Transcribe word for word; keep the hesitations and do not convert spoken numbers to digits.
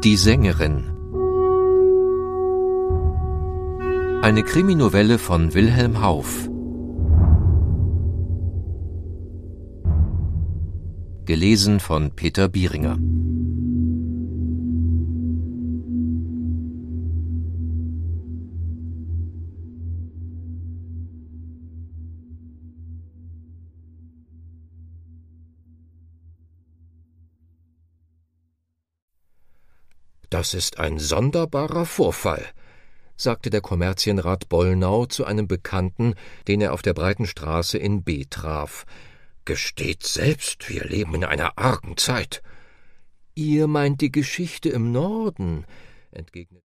Die Sängerin. Eine Kriminovelle von Wilhelm Hauff. Gelesen von Peter Bieringer. »Das ist ein sonderbarer Vorfall«, sagte der Kommerzienrat Bollnau zu einem Bekannten, den er auf der breiten Straße in B traf. »Gesteht selbst, wir leben in einer argen Zeit.« »Ihr meint die Geschichte im Norden«, entgegnete